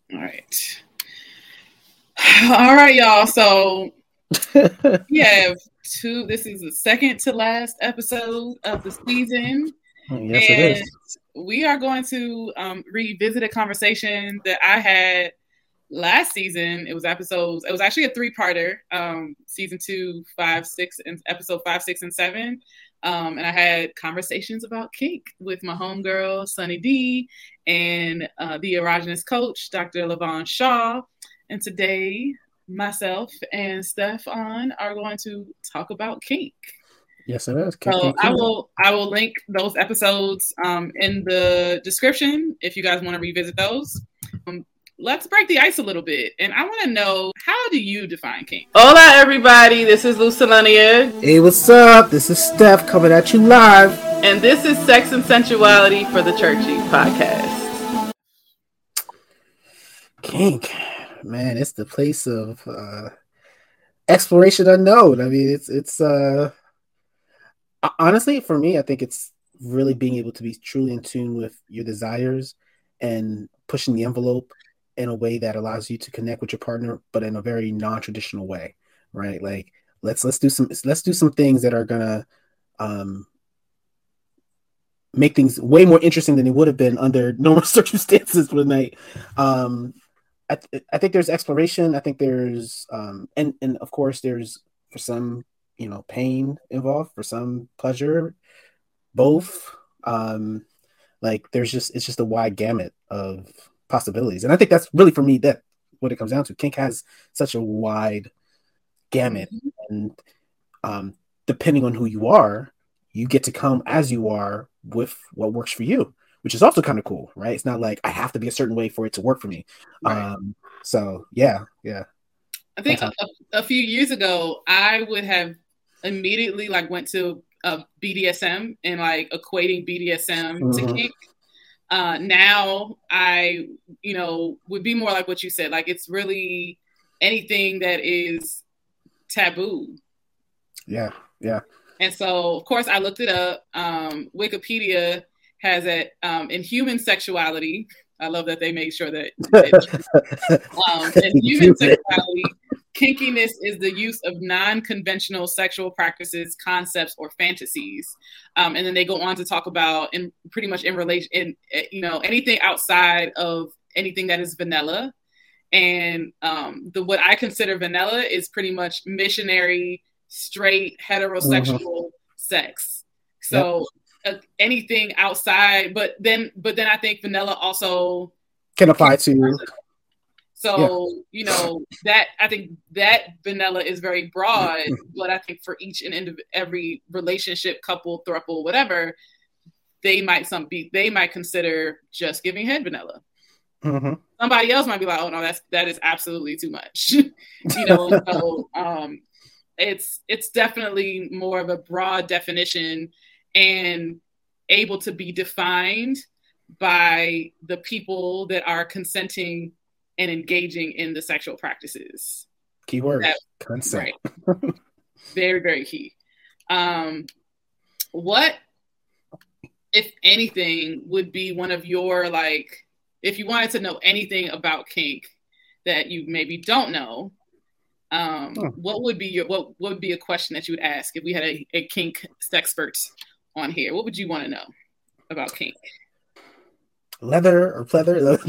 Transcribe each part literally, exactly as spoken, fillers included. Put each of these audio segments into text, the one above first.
All right. All right, y'all. So we have two. This is the second to last episode of the season. Yes, and it is. We are going to um, revisit a conversation that I had last season. It was episodes. It was actually a three-parter. Um, season two, five, six, and episode five, six, and seven. Um, and I had conversations about kink with my homegirl Sunny D and uh, the erogenous coach Doctor Lavon Shaw. And today, myself and Stefan are going to talk about kink. Yes, it is. Kink, so kink, I will I will link those episodes um, in the description if you guys want to revisit those. Um, let's break the ice a little bit. And I want to know, how do you define kink? Hola, everybody. This is Lucilania. Hey, what's up? This is Steph coming at you live. And this is Sex and Sensuality for the Churchy podcast. Kink. Man, it's the place of uh, exploration unknown. I mean, it's, it's uh, honestly, for me, I think it's really being able to be truly in tune with your desires and pushing the envelope in a way that allows you to connect with your partner, but in a very non-traditional way, right? Like let's let's do some let's do some things that are gonna um, make things way more interesting than it would have been under normal circumstances for the night. Um, I, th- I think there's exploration. I think there's um, and and of course there's for some you know pain involved, for some pleasure, both. Um, like there's just it's just a wide gamut of possibilities, and I think that's really for me that what it comes down to. Kink has such a wide gamut, mm-hmm. and um, depending on who you are, you get to come as you are with what works for you, which is also kind of cool, right? It's not like I have to be a certain way for it to work for me. Right. Um, so yeah, yeah. I think a, a few years ago, I would have immediately like went to a B D S M and like equating B D S M mm-hmm. to kink. Uh, now I, you know, would be more like what you said. Like it's really anything that is taboo. Yeah, yeah. And so, of course, I looked it up. Um, Wikipedia has it um, in human sexuality. I love that they made sure that um, in human sexuality, kinkiness is the use of non-conventional sexual practices, concepts, or fantasies. Um, and then they go on to talk about, in pretty much in relation, in you know, anything outside of anything that is vanilla. And um, the what I consider vanilla is pretty much missionary, straight, heterosexual mm-hmm. sex. So. Yep. Uh, anything outside, but then, but then I think vanilla also can apply can to. So yeah. you know that I think that vanilla is very broad, but I think for each and indiv- every relationship, couple, throuple, whatever, they might some be they might consider just giving head vanilla. Mm-hmm. Somebody else might be like, oh no, that's that is absolutely too much. you know, so um, it's it's definitely more of a broad definition. And able to be defined by the people that are consenting and engaging in the sexual practices. Keyword, that, consent. Right. Very, very key. Um, what, if anything, would be one of your, like, if you wanted to know anything about kink that you maybe don't know, um, oh. what would be your, what, what would be a question that you would ask if we had a, a kink sexpert on here? What would you want to know about kink? Leather or pleather?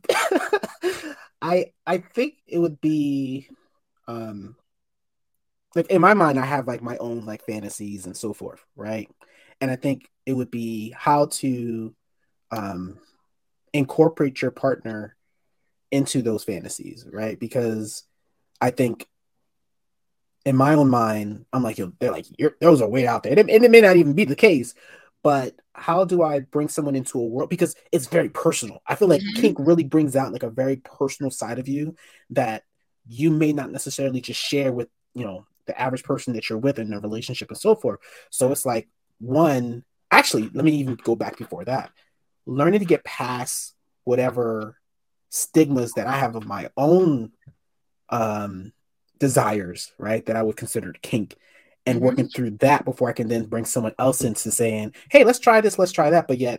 I I think it would be um like in my mind I have like my own like fantasies and so forth, right? And I think it would be how to um incorporate your partner into those fantasies, right? Because I think in my own mind, I'm like, they're like, You're, those are way out there. And it, and it may not even be the case, but how do I bring someone into a world? Because it's very personal. I feel like mm-hmm. kink really brings out like a very personal side of you that you may not necessarily just share with, you know, the average person that you're with in a relationship and so forth. So it's like, one, actually, let me even go back before that. Learning to get past whatever stigmas that I have of my own um desires, right, that I would consider kink, and mm-hmm. working through that before I can then bring someone else into saying, hey, let's try this, let's try that, but yet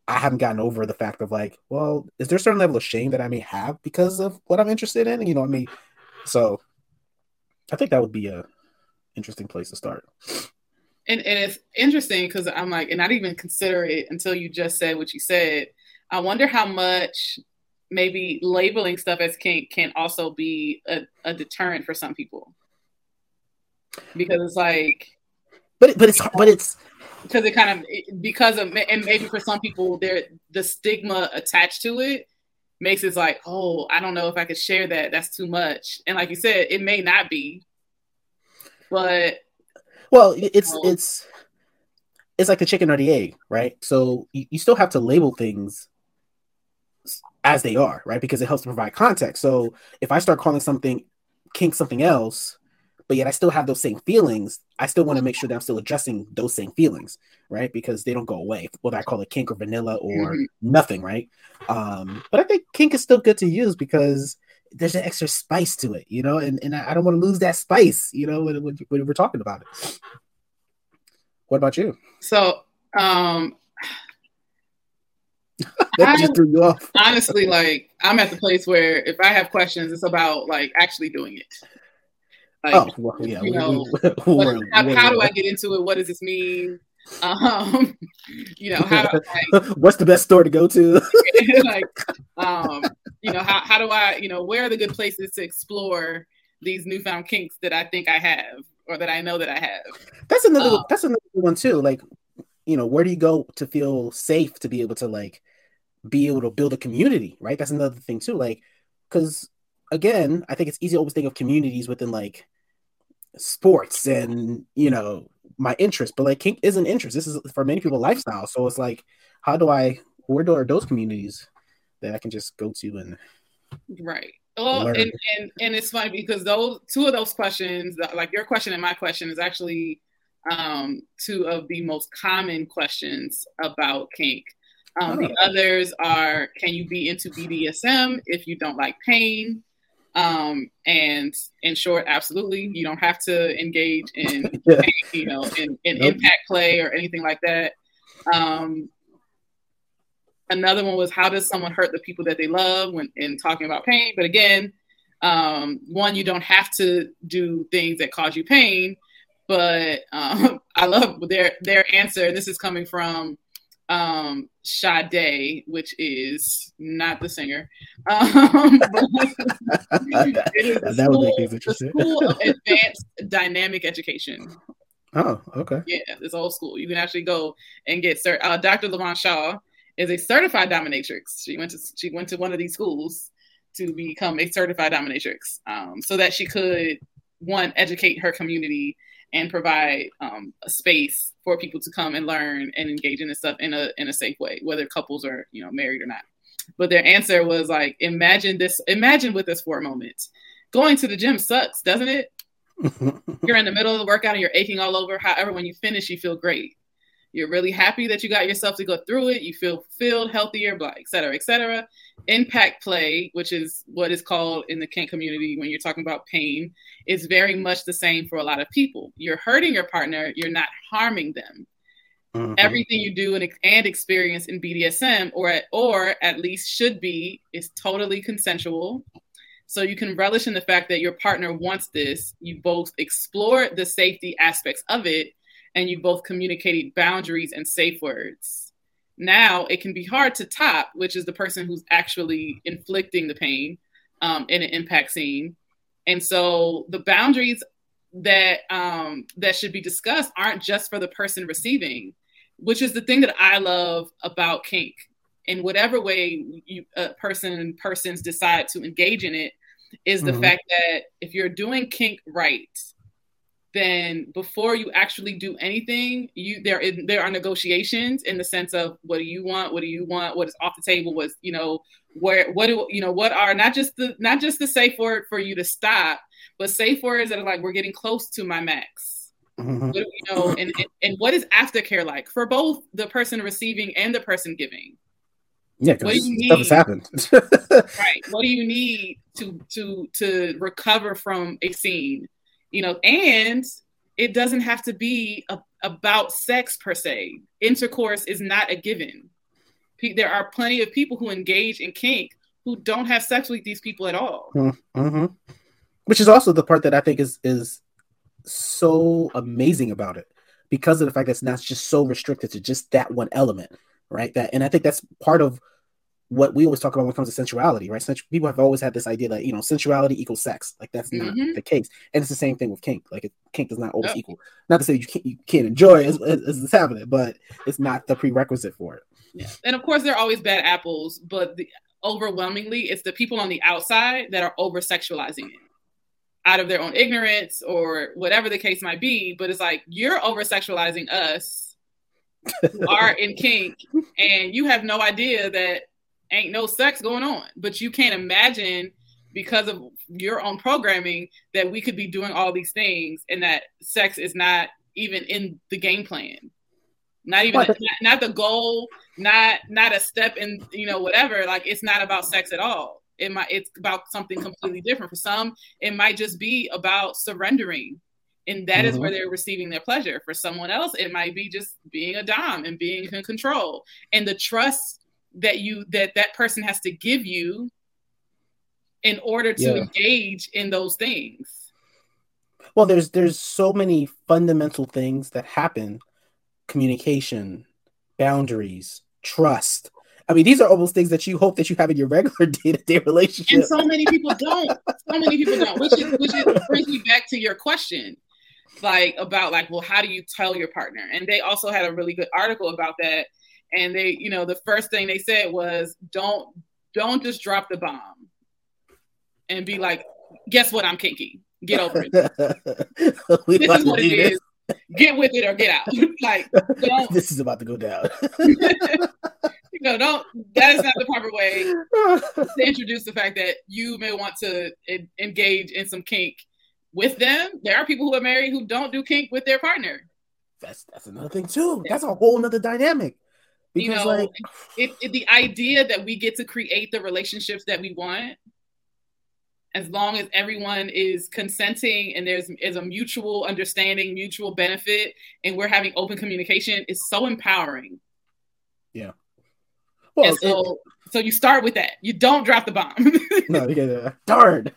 I haven't gotten over the fact of like, well, is there a certain level of shame that I may have because of what I'm interested in? You know what I mean? So I think that would be a interesting place to start. And, and it's interesting because I'm like, and I didn't even consider it until you just said what you said. I wonder how much maybe labeling stuff as kink can also be a, a deterrent for some people. Because it's like, but but it's but it's because it kind of because of and maybe for some people there the stigma attached to it makes it like, oh, I don't know if I could share that. That's too much. And like you said, it may not be, but well, it's um, it's it's like the chicken or the egg, right? So you, you still have to label things as they are, right? Because it helps to provide context. So if I start calling something kink something else, but yet I still have those same feelings, I still want to make sure that I'm still addressing those same feelings, right? Because they don't go away, whether I call it kink or vanilla or mm-hmm. nothing, right? Um, but I think kink is still good to use because there's an extra spice to it, you know, and, and I don't want to lose that spice, you know, when, when, when we're talking about it. What about you? So, um, that I, just threw you off. Honestly, like, I'm at the place where if I have questions, it's about like actually doing it. Like, oh, well, yeah. You know, we, we, what, how, we, how do I get into it? What does this mean? Um, you know, how like, what's the best store to go to? like, um, you know, how, how do I, you know, where are the good places to explore these newfound kinks that I think I have or that I know that I have? That's another, um, that's another one too. Like, you know, where do you go to feel safe to be able to like be able to build a community, right? That's another thing too. Like, because again, I think it's easy to always think of communities within like sports and, you know, my interest, but like kink is an interest. This is for many people lifestyle. So it's like, how do I, where do are those communities that I can just go to and right. Well, and, and and it's funny because those two of those questions, like your question and my question, is actually um, two of the most common questions about kink. Um, oh. The others are, can you be into B D S M if you don't like pain? Um, and in short, absolutely. You don't have to engage in, yeah. pain, you know, in, in nope. impact play or anything like that. Um, another one was, how does someone hurt the people that they love when in talking about pain? But again, um, one, you don't have to do things that cause you pain. But um, I love their their answer. This is coming from um Sade, which is not the singer. Um, it is the, that school, would make the School of Advanced Dynamic Education. Oh, okay. Yeah, it's old school. You can actually go and get cert. Uh, Doctor Lavon Shaw is a certified dominatrix. She went to she went to one of these schools to become a certified dominatrix, um, so that she could one educate her community and provide um, a space for people to come and learn and engage in this stuff in a in a safe way, whether couples are, you know, married or not. But their answer was like, imagine this, imagine with us for a moment. Going to the gym sucks, doesn't it? You're in the middle of the workout and you're aching all over. However, when you finish, you feel great. You're really happy that you got yourself to go through it. You feel fulfilled, healthier, blah, et cetera, et cetera. Impact play, which is what is called in the kink community when you're talking about pain, is very much the same for a lot of people. You're hurting your partner. You're not harming them. Mm-hmm. Everything you do and, and experience in B D S M, or at, or at least should be, is totally consensual. So you can relish in the fact that your partner wants this. You both explore the safety aspects of it, and you both communicated boundaries and safe words. Now it can be hard to top, which is the person who's actually inflicting the pain um, in an impact scene. And so the boundaries that um, that should be discussed aren't just for the person receiving, which is the thing that I love about kink. In whatever way you, a person persons decide to engage in it, is the mm-hmm. fact that if you're doing kink right, then before you actually do anything, you there is, there are negotiations in the sense of, what do you want? What do you want? What is off the table? What's, you know, where, what do, you know, what are not just the, not just the safe word for you to stop, but safe words that are like, we're getting close to my max. Mm-hmm. What, you know, and, and, and what is aftercare like for both the person receiving and the person giving? Yeah, because stuff has happened. Right. What do you need to, to, to recover from a scene? You know, and it doesn't have to be a, about sex per se. Intercourse is not a given. there are plenty of people who engage in kink who don't have sex with these people at all. Mm-hmm. Which is also the part that I think is is so amazing about it, because of the fact that it's not just so restricted to just that one element, right? That, and I think that's part of what we always talk about when it comes to sensuality, right? Sensu- people have always had this idea that, you know, sensuality equals sex. Like, that's not mm-hmm. the case. And it's the same thing with kink. Like, it, kink is not always yep. equal. Not to say you can't, you can't enjoy it as, as it's happening, but it's not the prerequisite for it. Yeah. And of course, there are always bad apples, but the, overwhelmingly, it's the people on the outside that are over-sexualizing it out of their own ignorance or whatever the case might be. But it's like, you're over-sexualizing us who are in kink, and you have no idea that ain't no sex going on, but you can't imagine, because of your own programming, that we could be doing all these things and that sex is not even in the game plan, not even not, not the goal, not not a step in, you know, whatever. Like, it's not about sex at all. It might it's about something completely different. For some, it might just be about surrendering, and that mm-hmm. is where they're receiving their pleasure. For someone else, it might be just being a dom and being in control, and the trust that you that that person has to give you in order to yeah. engage in those things. Well, there's there's so many fundamental things that happen: communication, boundaries, trust. I mean, these are almost things that you hope that you have in your regular day-to-day relationship. And so many people don't. So many people don't. Which is which is brings me back to your question, like about like, well, how do you tell your partner? And they also had a really good article about that. And they, you know, the first thing they said was, don't, don't just drop the bomb and be like, guess what? I'm kinky. Get over it. This is what it is. Get with it or get out. Like, don't. This is about to go down. You know, don't, that is not the proper way to introduce the fact that you may want to en- engage in some kink with them. There are people who are married who don't do kink with their partner. That's, that's another thing too. That's a whole nother dynamic. Because, you know, like, it, it, the idea that we get to create the relationships that we want, as long as everyone is consenting and there's is a mutual understanding, mutual benefit, and we're having open communication, is so empowering. Yeah. Well, and so, it, so you start with that. You don't drop the bomb. No, you get darn.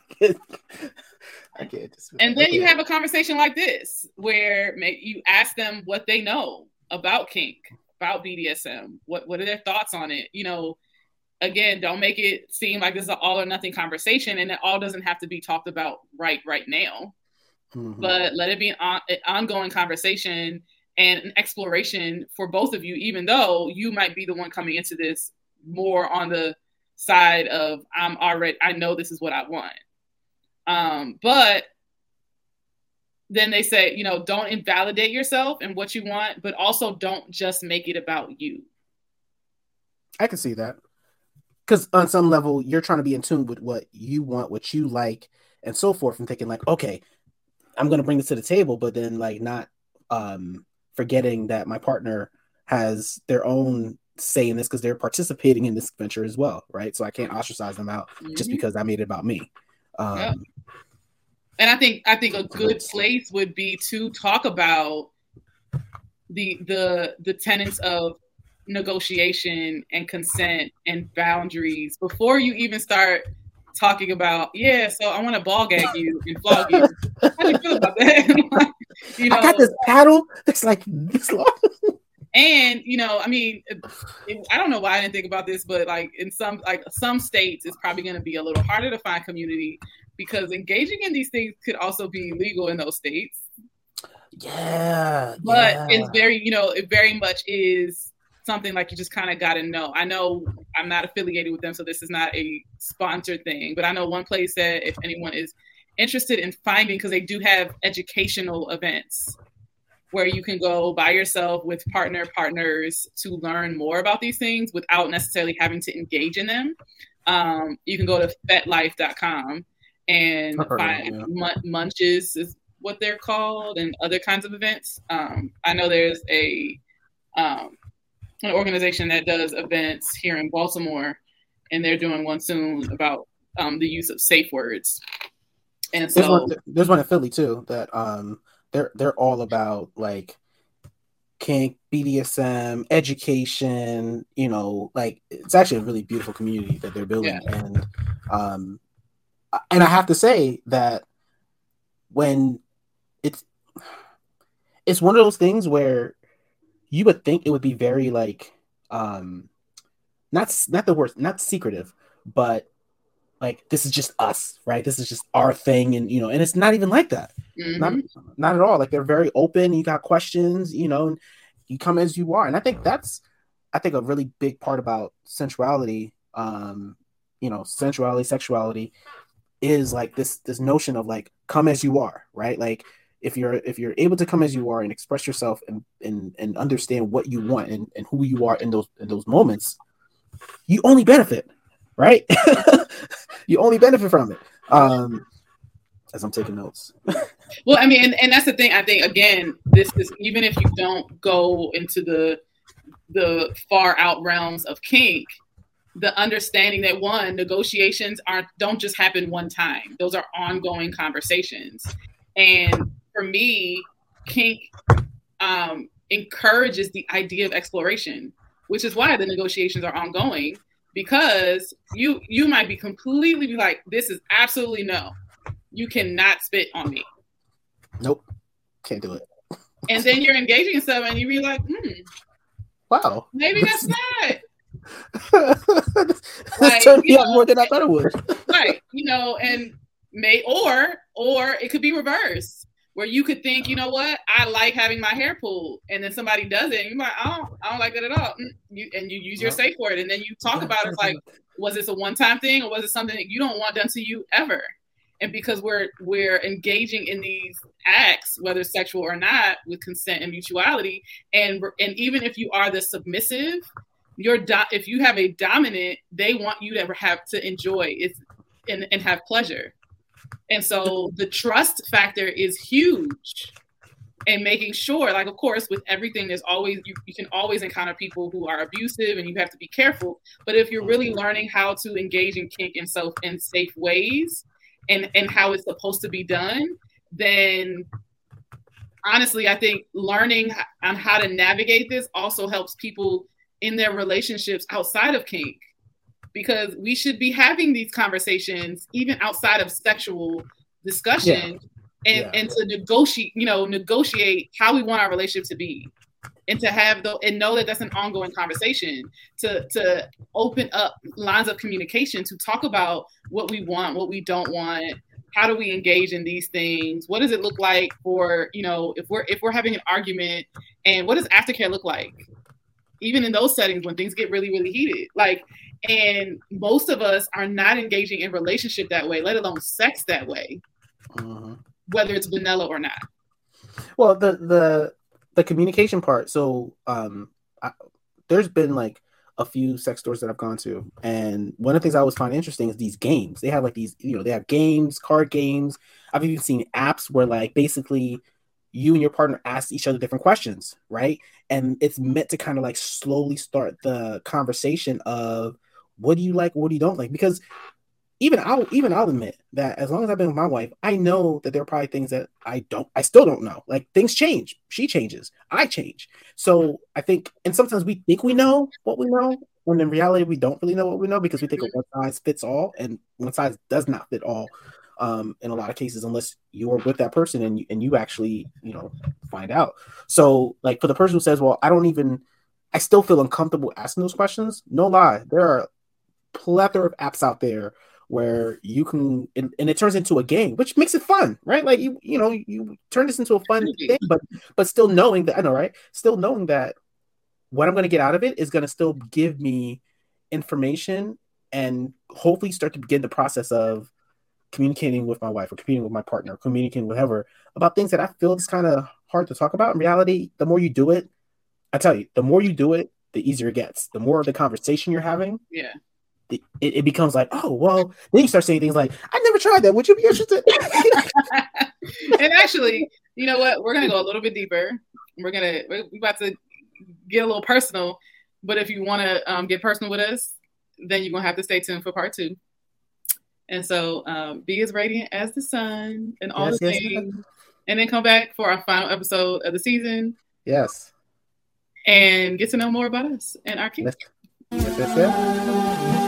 I can't. And then you have a conversation like this, where you ask them what they know about kink, about B D S M. What what are their thoughts on it? You know, again, don't make it seem like this is an all or nothing conversation, and it all doesn't have to be talked about right right now. Mm-hmm. But let it be an, on, an ongoing conversation and an exploration for both of you, even though you might be the one coming into this more on the side of, I'm already, I know this is what I want. Um, but then they say, you know, don't invalidate yourself and what you want, but also don't just make it about you. I can see that. Because on some level, you're trying to be in tune with what you want, what you like, and so forth, and thinking like, okay, I'm going to bring this to the table, but then like not um, forgetting that my partner has their own say in this because they're participating in this venture as well, right? So I can't ostracize them out mm-hmm. just because I made it about me. Um, yeah. And I think I think a good place would be to talk about the the the tenets of negotiation and consent and boundaries before you even start talking about, yeah, so I want to ball gag you and flog you. How do you feel about that? You know, I got this paddle that's like this long. And, you know, I mean, it, it, I don't know why I didn't think about this, but like in some like some states, it's probably going to be a little harder to find community because engaging in these things could also be legal in those states. Yeah. But yeah. it's very, you know, it very much is something like you just kind of got to know. I know I'm not affiliated with them, so this is not a sponsored thing, but I know one place that if anyone is interested in finding, because they do have educational events where you can go by yourself with partner partners to learn more about these things without necessarily having to engage in them. Um, you can go to fet life dot com and find yeah. mun- munches is what they're called and other kinds of events. Um, I know there's a um, an organization that does events here in Baltimore, and they're doing one soon about um, the use of safe words. And so there's one, there's one in Philly too that um, they're they're all about like kink, B D S M, education, you know, like it's actually a really beautiful community that they're building. Yeah. And um and I have to say that when it's it's one of those things where you would think it would be very like um not not the word not secretive, but like this is just us, right? This is just our thing, and you know, and it's not even like that. Mm-hmm. Not not at all. Like they're very open. You got questions, you know, and you come as you are, and I think that's I think a really big part about sensuality. Um, you know, sensuality, sexuality is like this this notion of like come as you are, right? Like if you're if you're able to come as you are and express yourself and and, and understand what you want and, and who you are in those in those moments, you only benefit, right? You only benefit from it. Um, as I'm taking notes. Well, I mean, and, and that's the thing. I think again, this is even if you don't go into the the far out realms of kink, the understanding that one, negotiations aren't don't just happen one time. Those are ongoing conversations. And for me, kink um, encourages the idea of exploration, which is why the negotiations are ongoing. Because you you might be completely be like, this is absolutely no. You cannot spit on me. Nope. Can't do it. And then you're engaging in stuff and you be like, hmm. Wow. Maybe that's not. This like, turned me know, up more than I thought it would. Right. You know, and may or or it could be reversed. Where you could think, you know what, I like having my hair pulled, and then somebody does it, and you're like, I don't, I don't like it at all. You, and you use your safe word, and then you talk about it like, was this a one-time thing, or was it something that you don't want done to you ever? And because we're we're engaging in these acts, whether sexual or not, with consent and mutuality, and and even if you are the submissive, your do- if you have a dominant, they want you to have to enjoy it and, and have pleasure. And so the trust factor is huge, and making sure, like, of course, with everything, there's always, you, you can always encounter people who are abusive and you have to be careful. But if you're really learning how to engage in kink in self in safe ways and, and how it's supposed to be done, then honestly, I think learning on how to navigate this also helps people in their relationships outside of kink. Because we should be having these conversations even outside of sexual discussion, yeah. and, yeah. and to negotiate, you know, negotiate how we want our relationship to be, and to have the and know that that's an ongoing conversation. To to open up lines of communication to talk about what we want, what we don't want. How do we engage in these things? What does it look like for, you know, if we're if we're having an argument, and what does aftercare look like? Even in those settings when things get really, really heated, like. And most of us are not engaging in relationship that way, let alone sex that way, uh-huh. whether it's vanilla or not. Well, the the the communication part. So, um, I, there's been like a few sex stores that I've gone to, and one of the things I always find interesting is these games. They have like these, you know, they have games, card games. I've even seen apps where like basically you and your partner ask each other different questions, right? And it's meant to kind of like slowly start the conversation of, what do you like? What do you don't like? Because even I'll even I'll admit that as long as I've been with my wife, I know that there are probably things that I don't, I still don't know. Like things change. She changes. I change. So I think, and sometimes we think we know what we know, when in reality we don't really know what we know, because we think of one size fits all, and one size does not fit all. Um, in a lot of cases, unless you're with that person and you, and you actually, you know, find out. So like for the person who says, well, I don't even, I still feel uncomfortable asking those questions. No lie, there are plethora of apps out there where you can, and, and it turns into a game, which makes it fun, right? Like you, you know, you turn this into a fun thing, but but still knowing that, I know, right? Still knowing that what I'm going to get out of it is going to still give me information, and hopefully start to begin the process of communicating with my wife or communicating with my partner, or communicating with whoever about things that I feel is kind of hard to talk about. In reality, the more you do it, I tell you, the more you do it, the easier it gets. The more of the conversation you're having, yeah. It, it becomes like, oh, well, then you start saying things like, I never tried that. Would you be interested? And actually, you know what? We're going to go a little bit deeper. We're going to, we're about to get a little personal. But if you want to um, get personal with us, then you're going to have to stay tuned for part two. And so um, be as radiant as the sun and all yes, the yes, things. Yes. And then come back for our final episode of the season. Yes. and get to know more about us and our kids. Yes, yes, yes.